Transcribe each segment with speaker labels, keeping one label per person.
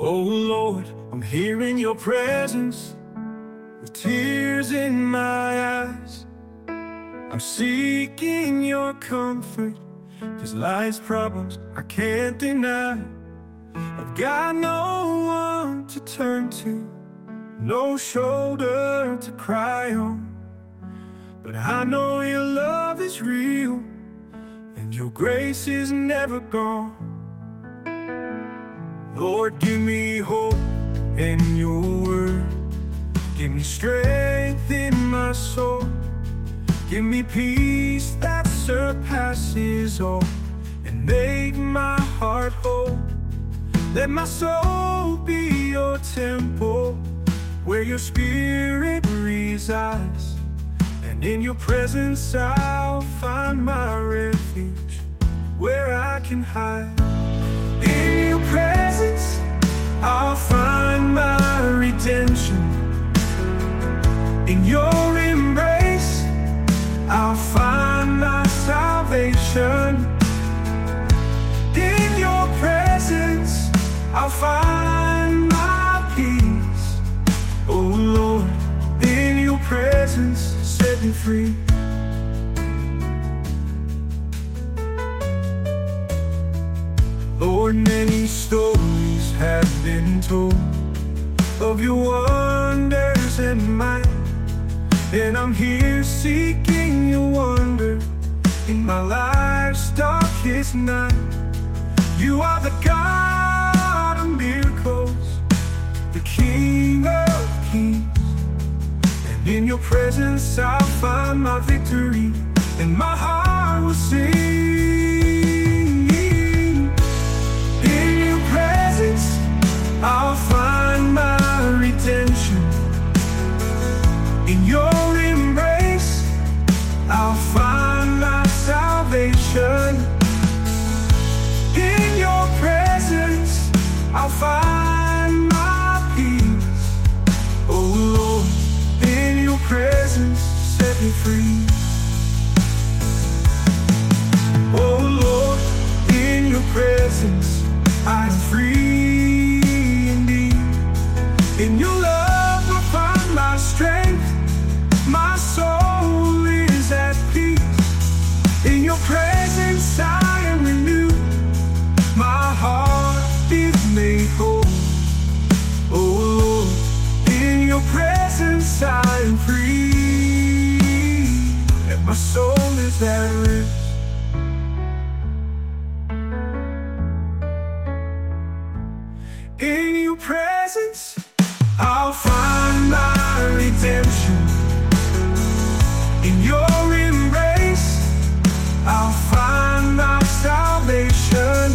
Speaker 1: Oh Lord, I'm here in your presence with tears in my eyes. I'm seeking your comfort, 'cause life's problems I can't deny. I've got no one to turn to, no shoulder to cry on. But I know your love is real, and your grace is never gone. Lord, give me hope in your word. Give me strength in my soul. Give me peace that surpasses all, and make my heart whole. Let my soul be your temple, where your spirit resides. And in your presence I'll find my refuge, where I can hide. In your presence I'll find my redemption. In your embrace I'll find my salvation. In your presence I'll find my peace. Oh Lord, in your presence set me free. Lord, many stories have been told of your wonders and might, and I'm here seeking your wonder in my life's darkest night. You are the God of miracles, the King of kings, and in your presence I'll find my victory, and my heart will sing. I'll find my redemption. In your embrace I'll find my salvation. In your presence I'll find my peace. Oh Lord, in your presence set me free. Oh Lord, in your presence I'm free. In your love I find my strength. My soul is at peace. In your presence I am renewed. My heart is made whole. Oh Lord, in your presence I am free, and my soul is at rest. In your presence I'll find my redemption. In your embrace I'll find my salvation.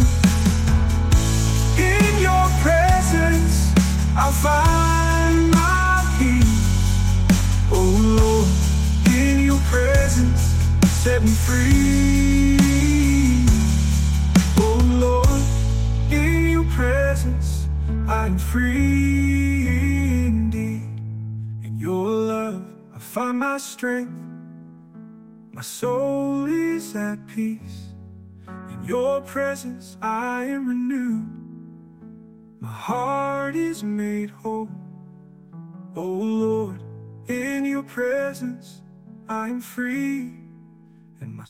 Speaker 1: In your presence I'll find my peace. Oh Lord, in your presence set me free. Oh Lord, in your presence I'm free indeed. In your love I find my strength. My soul is at peace. In your presence I am renewed. My heart is made whole. Oh Lord, in your presence I am free, and my